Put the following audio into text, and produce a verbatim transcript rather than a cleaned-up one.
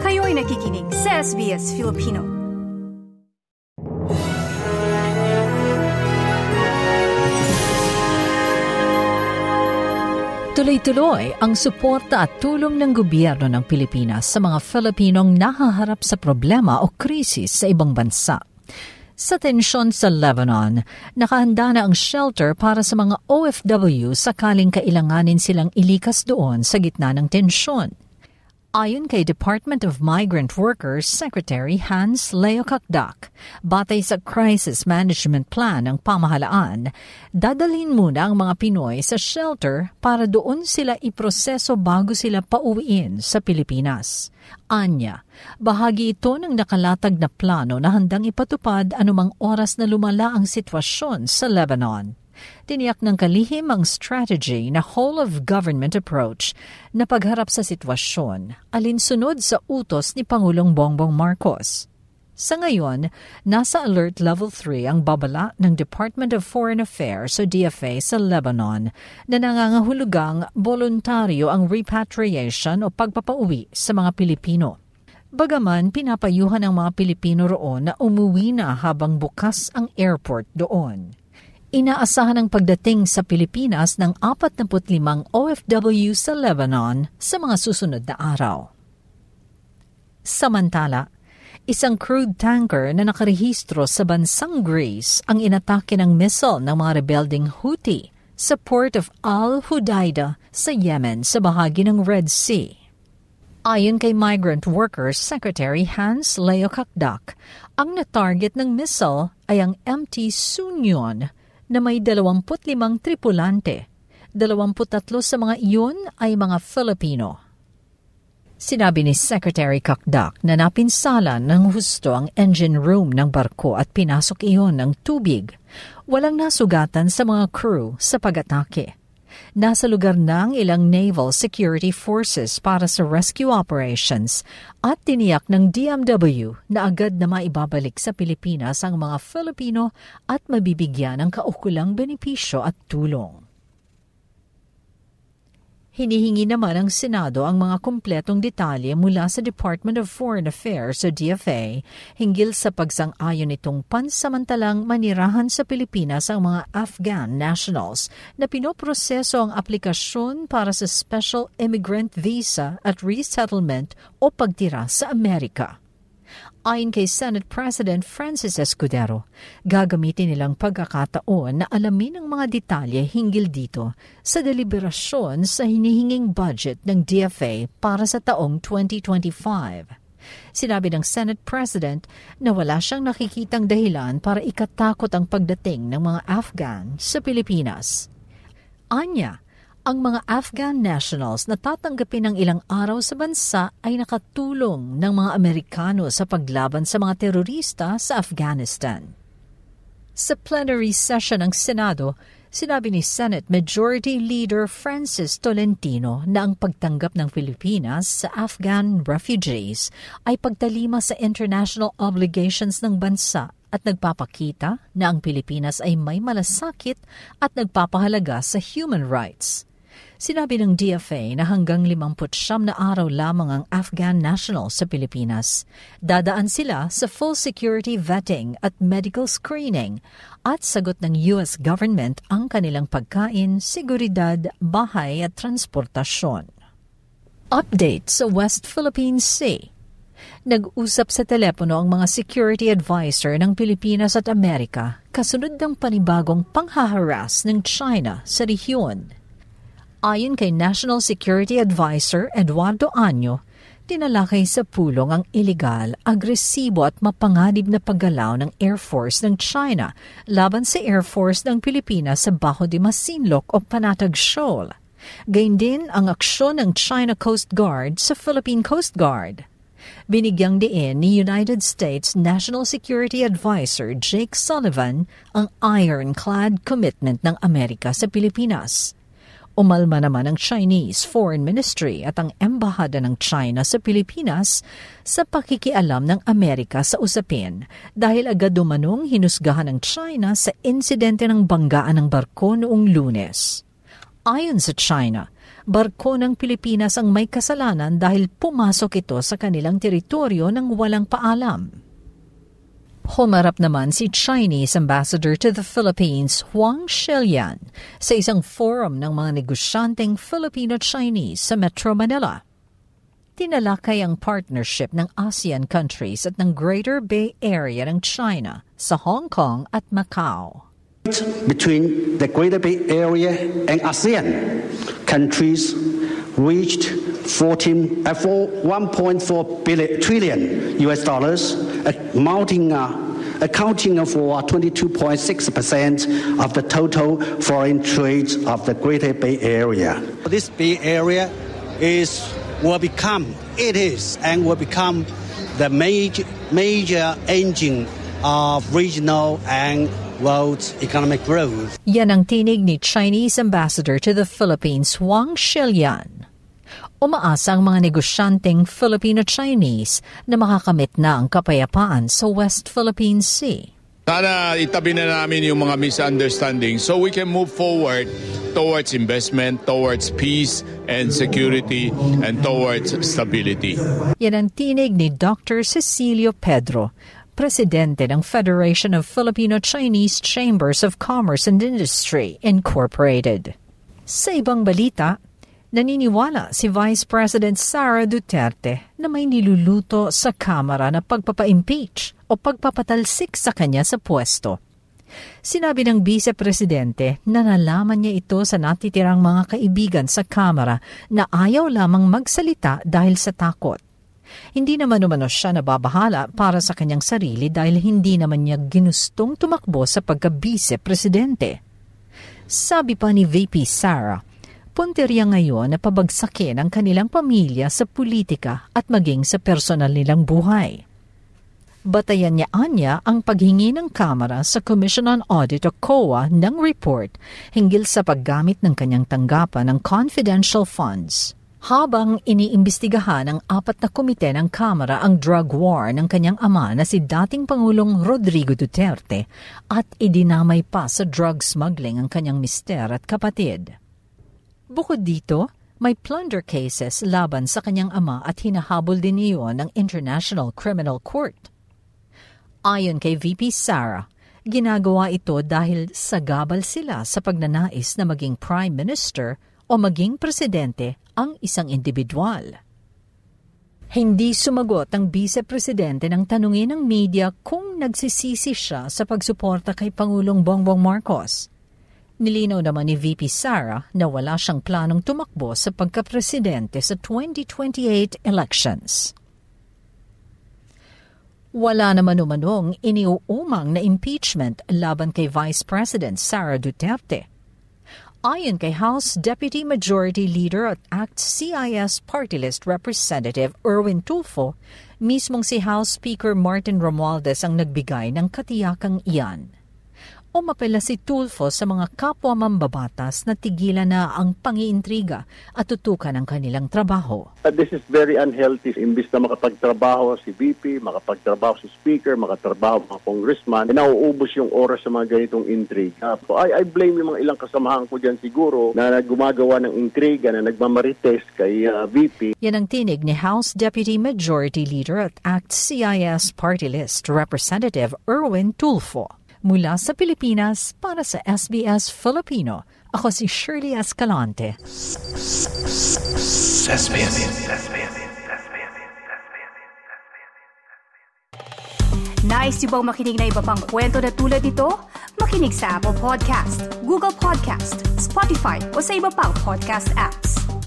Kayo'y nakikinig sa S B S Filipino. Tuloy-tuloy ang suporta at tulong ng gobyerno ng Pilipinas sa mga Filipinong nahaharap sa problema o krisis sa ibang bansa. Sa tensyon sa Lebanon, nakahanda na ang shelter para sa mga O F W sakaling kailanganin silang ilikas doon sa gitna ng tensyon. Ayon kay Department of Migrant Workers Secretary Hans Leo Kakdak, batay sa Crisis Management Plan ng pamahalaan, dadalhin muna ang mga Pinoy sa shelter para doon sila iproseso bago sila pauwiin sa Pilipinas. Anya, bahagi ito ng nakalatag na plano na handang ipatupad anumang oras na lumala ang sitwasyon sa Lebanon. Tiniyak ng kalihim ang strategy na whole-of-government approach na pagharap sa sitwasyon, alinsunod sa utos ni Pangulong Bongbong Marcos. Sa ngayon, nasa Alert Level three ang babala ng Department of Foreign Affairs o D F A sa Lebanon na nangangahulugang voluntaryo ang repatriation o pagpapauwi sa mga Pilipino. Bagaman pinapayuhan ang mga Pilipino roon na umuwi na habang bukas ang airport doon. Inaasahan ang pagdating sa Pilipinas ng forty-five O F W sa Lebanon sa mga susunod na araw. Samantala, isang crude tanker na nakarehistro sa bansang Greece ang inatake ng missile ng mga rebelding Houthi sa port of Al-Hudaida sa Yemen sa bahagi ng Red Sea. Ayon kay Migrant Workers Secretary Hans Leo Kakdak, ang na-target ng missile ay ang M T Sunyon na may twenty-five tripulante. twenty-three sa mga iyon ay mga Filipino. Sinabi ni Secretary Kakdak na napinsalan ng husto ang engine room ng barko at pinasok iyon ng tubig. Walang nasugatan sa mga crew sa pag-atake. Nasa lugar ng ilang naval security forces para sa rescue operations at tiniyak ng D M W na agad na maibabalik sa Pilipinas ang mga Filipino at mabibigyan ng kaukulang benepisyo at tulong. Hinihingi naman ng Senado ang mga kumpletong detalye mula sa Department of Foreign Affairs o D F A hinggil sa pagsang-ayon nitong pansamantalang manirahan sa Pilipinas ang mga Afghan nationals na pinoproseso ang aplikasyon para sa Special Immigrant Visa at Resettlement o pagtira sa Amerika. Ayon kay Senate President Francis Escudero, gagamitin nilang pagkakataon na alamin ang mga detalye hinggil dito sa deliberasyon sa hinihinging budget ng D F A para sa taong twenty twenty-five. Sinabi ng Senate President na wala siyang nakikitang dahilan para ikatakot ang pagdating ng mga Afghan sa Pilipinas. Anya, ang mga Afghan nationals na tatanggapin ng ilang araw sa bansa ay nakatulong ng mga Amerikano sa paglaban sa mga terorista sa Afghanistan. Sa plenary session ng Senado, sinabi ni Senate Majority Leader Francis Tolentino na ang pagtanggap ng Pilipinas sa Afghan refugees ay pagtalima sa international obligations ng bansa at nagpapakita na ang Pilipinas ay may malasakit at nagpapahalaga sa human rights. Sinabi ng D F A na hanggang fifty-nine na araw lamang ang Afghan nationals sa Pilipinas. Dadaan sila sa full security vetting at medical screening at sagot ng U S government ang kanilang pagkain, seguridad, bahay at transportasyon. Update sa West Philippine Sea. Nag-usap sa telepono ang mga security advisor ng Pilipinas at Amerika kasunod ng panibagong panghaharas ng China sa rehiyon. Ayon kay National Security Advisor Eduardo Año, tinalakay sa pulong ang iligal, agresibo at mapanganib na paggalaw ng Air Force ng China laban sa Air Force ng Pilipinas sa Bajo de Masinloc o Panatag Shoal. Gayun din ang aksyon ng China Coast Guard sa Philippine Coast Guard. Binigyang diin ni United States National Security Advisor Jake Sullivan ang ironclad commitment ng Amerika sa Pilipinas. Umalma naman ang Chinese Foreign Ministry at ang Embahada ng China sa Pilipinas sa pakikialam ng Amerika sa usapin dahil agad umanong hinusgahan ng China sa insidente ng banggaan ng barko noong Lunes. Ayon sa China, barko ng Pilipinas ang may kasalanan dahil pumasok ito sa kanilang teritoryo ng walang paalam. Humarap naman si Chinese Ambassador to the Philippines, Huang Shilian, sa isang forum ng mga negosyanteng Filipino-Chinese sa Metro Manila. Tinalakay ang partnership ng ASEAN countries at ng Greater Bay Area ng China sa Hong Kong at Macau. Between the Greater Bay Area and ASEAN countries reached fourteen, uh, one point four trillion U S dollars, amounting, uh, accounting for twenty-two point six percent of the total foreign trade of the Greater Bay Area. This Bay Area is will become, it is, and will become the major major engine of regional and world's economic growth. Yan ang tinig ni Chinese Ambassador to the Philippines, Huang Shilian. Umaasa ang mga negosyanteng Filipino-Chinese na makakamit na ang kapayapaan sa West Philippine Sea. Sana itabi na namin yung mga misunderstanding so we can move forward towards investment, towards peace and security, and towards stability. Yan ang tinig ni Doctor Cecilio Pedro, Presidente ng Federation of Filipino-Chinese Chambers of Commerce and Industry, Incorporated. Sa ibang balita, naniniwala si Vice President Sara Duterte na may niluluto sa Kamara na pagpapa-impeach o pagpapatalsik sa kanya sa pwesto. Sinabi ng Vice Presidente na nalaman niya ito sa natitirang mga kaibigan sa Kamara na ayaw lamang magsalita dahil sa takot. Hindi naman umano siya nababahala para sa kanyang sarili dahil hindi naman niya ginustong tumakbo sa pagka-Vice Presidente. Sabi pa ni V P Sara, punteriya ngayon na pabagsakin ang kanilang pamilya sa politika at maging sa personal nilang buhay. Batayan niya anya ang paghingi ng Kamara sa Commission on Audit o C O A ng report hinggil sa paggamit ng kanyang tanggapan ng confidential funds. Habang iniimbestigahan ng apat na komite ng Kamara ang drug war ng kanyang ama na si dating Pangulong Rodrigo Duterte at idinamay pa sa drug smuggling ang kanyang mister at kapatid. Bukod dito, may plunder cases laban sa kanyang ama at hinahabol din iyon ng International Criminal Court. Ayon kay V P Sara, ginagawa ito dahil sagabal sila sa pagnanais na maging Prime Minister o maging Presidente ang isang individual. Hindi sumagot ang Vice Presidente ng tanungin ng media kung nagsisisi siya sa pagsuporta kay Pangulong Bongbong Marcos. Nilinaw naman ni V P Sara na wala siyang planong tumakbo sa pagka-presidente sa twenty twenty-eight elections. Wala naman umanong iniuumang na impeachment laban kay Vice President Sara Duterte. Ayon kay House Deputy Majority Leader at A C T-C I S Party List Representative Erwin Tulfo, mismong si House Speaker Martin Romualdez ang nagbigay ng katiyakang iyan. Umapela si Tulfo sa mga kapwa mambabatas na tigilan na ang pangiintriga at tutukan ang kanilang trabaho. Uh, this is very unhealthy. Imbis na makapagtrabaho si V P, makapagtrabaho si Speaker, makatrabaho mga congressman, nauubos yung oras sa mga ganitong intriga. So I, I blame yung mga ilang kasamahan ko dyan siguro na gumagawa ng intriga, na nagmamarites kay uh, V P. Yan ang tinig ni House Deputy Majority Leader at A C T-C I S Party List Representative Erwin Tulfo. Mula sa Pilipinas para sa S B S Filipino, ako si Shirley Escalante. Nice yung bang makinig na iba pang kwento na tulad ito? Makinig sa Apple Podcast, Google Podcast, Spotify o sa iba pang podcast apps.